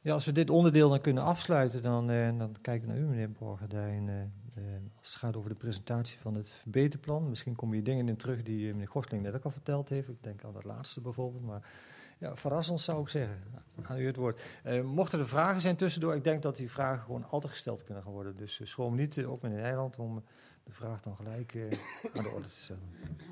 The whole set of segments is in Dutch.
Ja, als we dit onderdeel dan kunnen afsluiten, dan kijk ik naar u, meneer Borgerdijn. Als het gaat over de presentatie van het verbeterplan. Misschien komen hier dingen in terug die meneer Gosling net ook al verteld heeft. Ik denk aan dat laatste bijvoorbeeld. Maar ja, verras ons zou ik zeggen. Aan u het woord. Mochten er vragen zijn tussendoor, ik denk dat die vragen gewoon altijd gesteld kunnen gaan worden. Dus schroom niet, ook meneer Nijland, om de vraag dan gelijk aan de orde te stellen.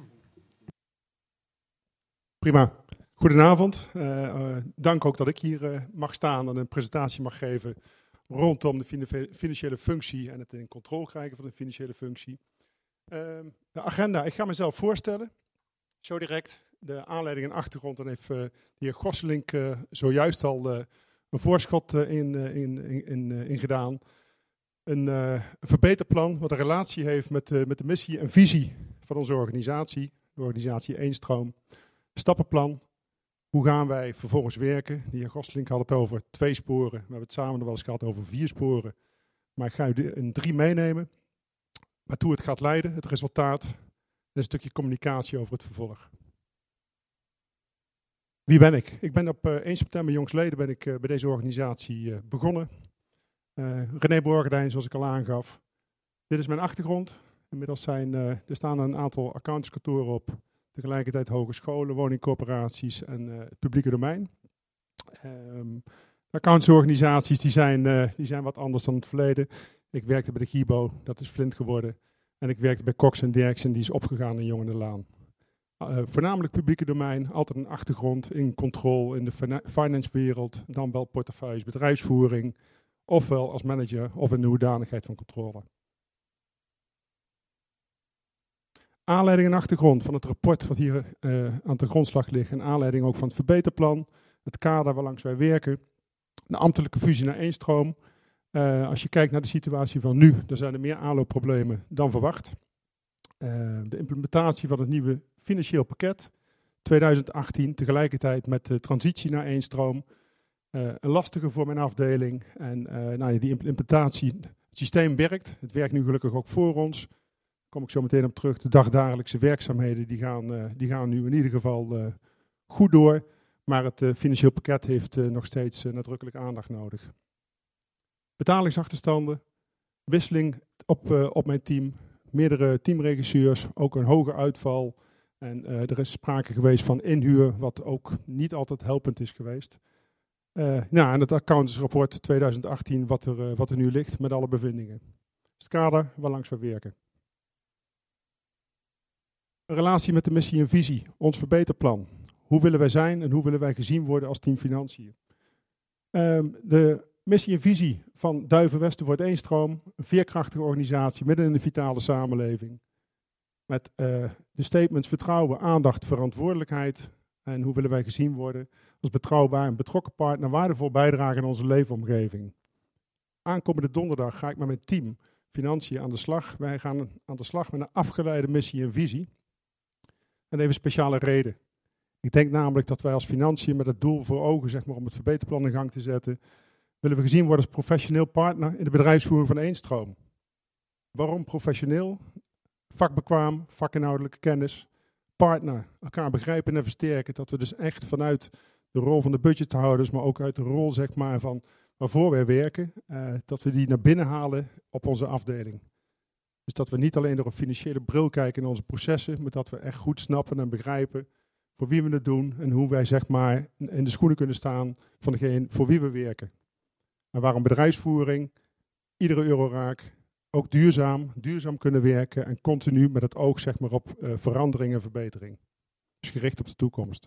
Prima. Goedenavond. Dank ook dat ik hier mag staan en een presentatie mag geven rondom de financiële functie en het in controle krijgen van de financiële functie. De agenda, ik ga mezelf voorstellen, zo direct. De aanleiding en achtergrond, dan heeft de heer Gosselink zojuist al een voorschot in gedaan. Een verbeterplan wat een relatie heeft met de missie en visie van onze organisatie, de organisatie Eenstroom. Stappenplan. Hoe gaan wij vervolgens werken? De heer Gosselink had het over 2 sporen. We hebben het samen nog wel eens gehad over 4 sporen. Maar ik ga u in 3 meenemen. Waartoe het gaat leiden, het resultaat. En een stukje communicatie over het vervolg. Wie ben ik? Ik ben op 1 september jongstleden bij deze organisatie begonnen. René Borgerdijn, zoals ik al aangaf. Dit is mijn achtergrond. Inmiddels er staan een aantal accountantskantoren op. Tegelijkertijd hogescholen, woningcorporaties en het publieke domein. Accountantsorganisaties die zijn wat anders dan het verleden. Ik werkte bij de Gibo, dat is Flint geworden. En ik werkte bij Cox & Derksen, die is opgegaan in Jong en de Laan. Voornamelijk publieke domein, altijd een achtergrond in controle in de finance wereld, dan wel portefeuilles, bedrijfsvoering, ofwel als manager of in de hoedanigheid van controle. Aanleiding en achtergrond van het rapport wat hier aan de grondslag ligt en aanleiding ook van het verbeterplan, het kader waarlangs wij werken, de ambtelijke fusie naar Eenstroom. Als je kijkt naar de situatie van nu, dan zijn er meer aanloopproblemen dan verwacht. De implementatie van het nieuwe financieel pakket 2018, tegelijkertijd met de transitie naar Eenstroom. Een lastige voor mijn afdeling. En die implementatie, het systeem werkt. Het werkt nu gelukkig ook voor ons. Daar kom ik zo meteen op terug. De dagdagelijkse werkzaamheden die gaan nu in ieder geval goed door. Maar het financieel pakket heeft nog steeds nadrukkelijk aandacht nodig. Betalingsachterstanden, wisseling op mijn team, meerdere teamregisseurs, ook een hoge uitval. En er is sprake geweest van inhuur, wat ook niet altijd helpend is geweest. En het accountantsrapport 2018, wat er nu ligt met alle bevindingen. Het kader waarlangs we werken. Een relatie met de missie en visie, ons verbeterplan. Hoe willen wij zijn en hoe willen wij gezien worden als team Financiën? De missie en visie van Duiven wordt Eenstroom, een veerkrachtige organisatie midden in de vitale samenleving. Met de statements vertrouwen, aandacht, verantwoordelijkheid. En hoe willen wij gezien worden als betrouwbaar en betrokken partner, waardevol bijdragen aan onze leefomgeving. Aankomende donderdag ga ik met mijn team Financiën aan de slag. Wij gaan aan de slag met een afgeleide missie en visie. En even een speciale reden. Ik denk namelijk dat wij als Financiën met het doel voor ogen, om het verbeterplan in gang te zetten, willen we gezien worden als professioneel partner in de bedrijfsvoering van Eenstroom. Waarom professioneel? Vakbekwaam, vakinhoudelijke kennis, partner, elkaar begrijpen en versterken. Dat we dus echt vanuit de rol van de budgethouders, maar ook uit de rol van waarvoor wij werken, dat we die naar binnen halen op onze afdeling. Dus dat we niet alleen door een financiële bril kijken naar onze processen, maar dat we echt goed snappen en begrijpen voor wie we het doen en hoe wij in de schoenen kunnen staan van degene voor wie we werken. En waarom bedrijfsvoering, iedere euro raak, ook duurzaam kunnen werken en continu met het oog op verandering en verbetering. Dus gericht op de toekomst.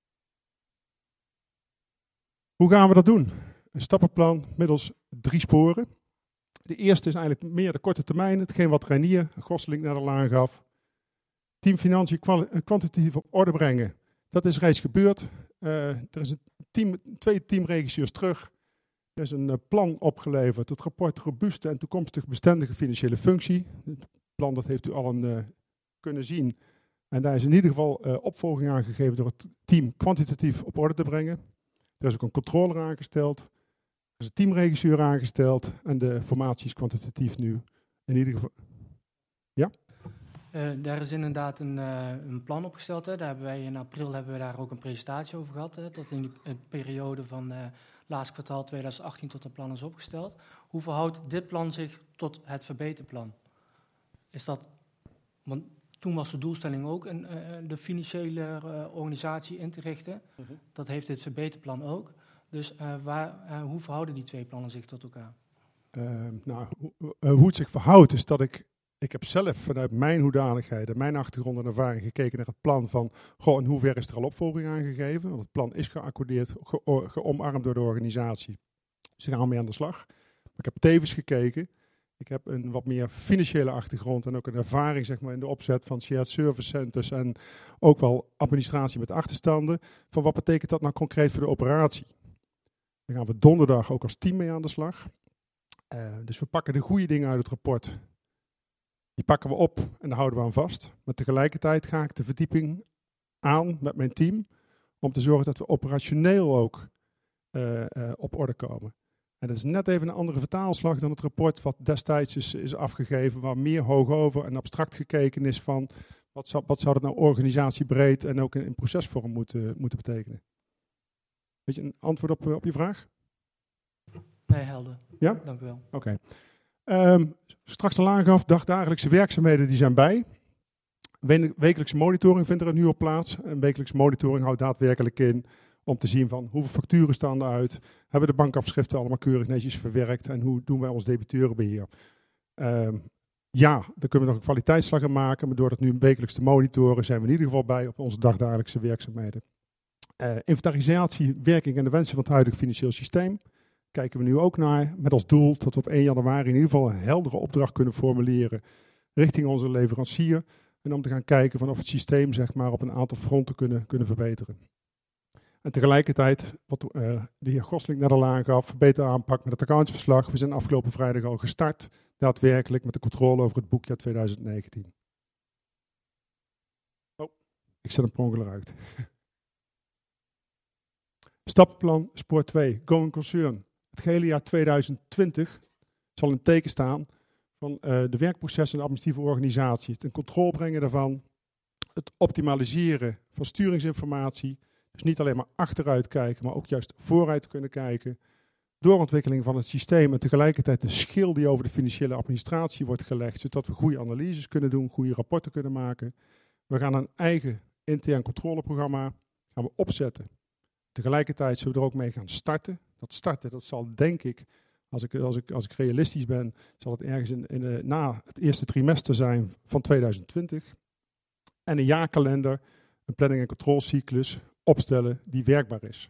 Hoe gaan we dat doen? Een stappenplan middels 3 sporen. De eerste is eigenlijk meer de korte termijn, hetgeen wat Reinier Gosselink net al aangaf. Team Financiën kwantitatief op orde brengen. Dat is reeds gebeurd. Er is 2 teamregisseurs terug. Er is een plan opgeleverd, het rapport robuuste en toekomstig bestendige financiële functie. Het plan dat heeft u allen kunnen zien. En daar is in ieder geval opvolging aan gegeven door het team kwantitatief op orde te brengen. Er is ook een controller aangesteld. Er is een teamregisseur aangesteld. En de formatie is kwantitatief nu in ieder geval. Ja? Daar is inderdaad een plan opgesteld. Hè. In april hebben we daar ook een presentatie over gehad. Hè, tot in de periode van laatste kwartaal 2018 tot een plan is opgesteld. Hoe verhoudt dit plan zich tot het verbeterplan? Is dat, want toen was de doelstelling ook de financiële organisatie in te richten. Dat heeft dit verbeterplan ook. Dus hoe verhouden die twee plannen zich tot elkaar? Hoe het zich verhoudt is dat ik heb zelf vanuit mijn hoedanigheid en mijn achtergrond en ervaring gekeken naar het plan van, in hoeverre is er al opvolging aangegeven? Want het plan is geaccordeerd, geomarmd door de organisatie. Dus daar gaan we mee aan de slag. Maar ik heb tevens gekeken. Ik heb een wat meer financiële achtergrond en ook een ervaring zeg maar, in de opzet van shared service centers en ook wel administratie met achterstanden. Van wat betekent dat nou concreet voor de operatie? Daar gaan we donderdag ook als team mee aan de slag. Dus we pakken de goede dingen uit het rapport. Die pakken we op en daar houden we aan vast. Maar tegelijkertijd ga ik de verdieping aan met mijn team om te zorgen dat we operationeel ook op orde komen. En dat is net even een andere vertaalslag dan het rapport wat destijds is afgegeven, waar meer hoog over en abstract gekeken is van wat zou dat nou organisatiebreed en ook in procesvorm moeten betekenen. Weet je een antwoord op je vraag? Nee, helder. Ja? Dank u wel. Oké. Straks al aangaf, dagdagelijkse werkzaamheden die zijn bij. Wekelijkse monitoring vindt er nu op plaats. En wekelijkse monitoring houdt daadwerkelijk in om te zien van hoeveel facturen staan eruit. Hebben we de bankafschriften allemaal keurig netjes verwerkt en hoe doen wij ons debiteurenbeheer. Ja, daar kunnen we nog een kwaliteitsslag in maken. Maar door dat nu wekelijks te monitoren zijn we in ieder geval bij op onze dagdagelijkse werkzaamheden. Inventarisatie, werking en de wensen van het huidige financieel systeem. Kijken we nu ook naar, met als doel dat we op 1 januari in ieder geval een heldere opdracht kunnen formuleren richting onze leverancier. En om te gaan kijken van of het systeem zeg maar, op een aantal fronten kunnen verbeteren. En tegelijkertijd, wat de heer Gosling net al aangaf, verbeterde aanpak met het accountsverslag. We zijn afgelopen vrijdag al gestart, daadwerkelijk met de controle over het boekjaar 2019. Oh, ik zet een prongel eruit. Stappenplan spoor 2, going concern. Het gehele jaar 2020 zal in het teken staan van de werkprocessen en de administratieve organisatie. Het in controle brengen daarvan, het optimaliseren van sturingsinformatie. Dus niet alleen maar achteruit kijken, maar ook juist vooruit kunnen kijken. Doorontwikkeling van het systeem en tegelijkertijd de schil die over de financiële administratie wordt gelegd, zodat we goede analyses kunnen doen, goede rapporten kunnen maken. We gaan een eigen intern controleprogramma gaan we opzetten. Tegelijkertijd zullen we er ook mee gaan starten. Dat zal denk ik, als ik realistisch ben, zal het ergens na het eerste trimester zijn van 2020. En een jaarkalender, een planning- en controlecyclus opstellen die werkbaar is.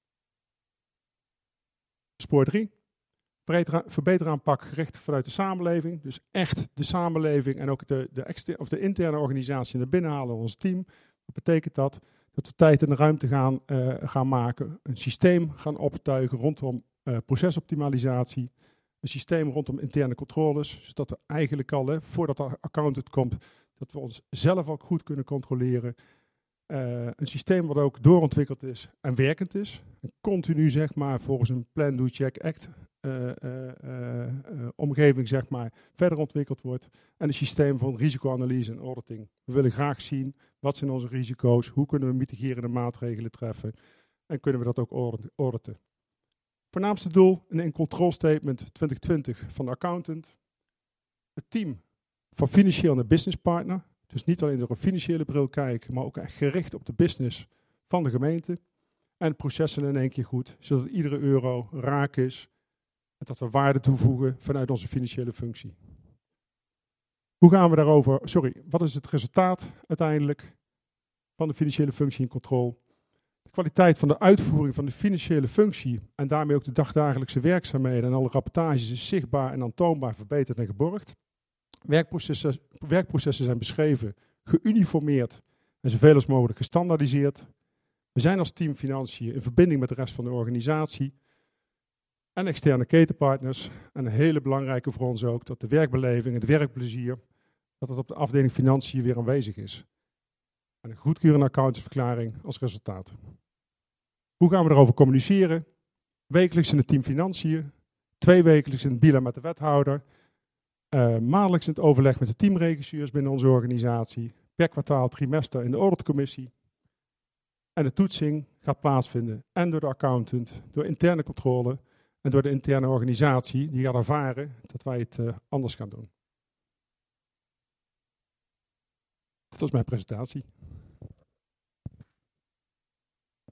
Spoor 3. Verbeteraanpak gericht vanuit de samenleving. Dus echt de samenleving en ook de interne organisatie naar binnen halen in ons team. Wat betekent dat? Dat we tijd en ruimte gaan maken. Een systeem gaan optuigen rondom procesoptimalisatie. Een systeem rondom interne controles. Zodat we eigenlijk al, voordat de accountant komt, dat we ons zelf ook goed kunnen controleren. Een systeem wat ook doorontwikkeld is en werkend is. En continu zeg maar volgens een plan, do, check, act omgeving zeg maar verder ontwikkeld wordt. En een systeem van risicoanalyse en auditing. We willen graag zien wat zijn onze risico's, hoe kunnen we mitigerende maatregelen treffen en kunnen we dat ook auditen. Voornaamste doel, een in-control statement 2020 van de accountant. Het team van financieel naar business partner. Dus niet alleen door een financiële bril kijken, maar ook echt gericht op de business van de gemeente. En processen in één keer goed, zodat iedere euro raak is. En dat we waarde toevoegen vanuit onze financiële functie. Hoe gaan we daarover? Wat is het resultaat uiteindelijk van de financiële functie en controle? De kwaliteit van de uitvoering van de financiële functie en daarmee ook de dagdagelijkse werkzaamheden en alle rapportages is zichtbaar en aantoonbaar verbeterd en geborgd. Werkprocessen zijn beschreven, geuniformeerd en zoveel als mogelijk gestandaardiseerd. We zijn als team financiën in verbinding met de rest van de organisatie en externe ketenpartners. En een hele belangrijke voor ons ook, dat de werkbeleving, het werkplezier, dat het op de afdeling financiën weer aanwezig is. En een goedkeurende accountantsverklaring als resultaat. Hoe gaan we daarover communiceren? Wekelijks in het team financiën, 2 wekelijks in het BILA met de wethouder, maandelijks in het overleg met de teamregisseurs binnen onze organisatie, per kwartaal, trimester in de auditcommissie. En de toetsing gaat plaatsvinden. En door de accountant, door interne controle en door de interne organisatie die gaat ervaren dat wij het anders gaan doen. Dat was mijn presentatie.